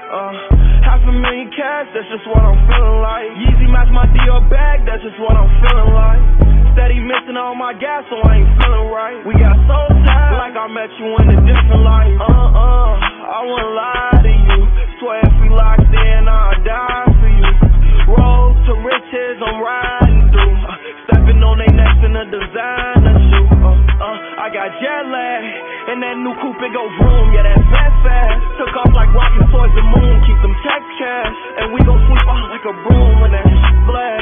$500,000 cash, that's just what I'm feeling like. Yeezy match my Dior bag, that's just what I'm feeling like. Steady missing all my gas, so I ain't feeling right. We got so tired, like I met you in a different life. I wouldn't lie to you. Swear if we locked in, I'd die for you. Road to riches, I'm riding through. Stepping on they necks in a designer shoe. I got jet lag, and that new coupe it go vroom. Yeah, that's fast. Took off like rockets towards the moon. Keep them check cash, and we gon' sweep out like a broom when that blast.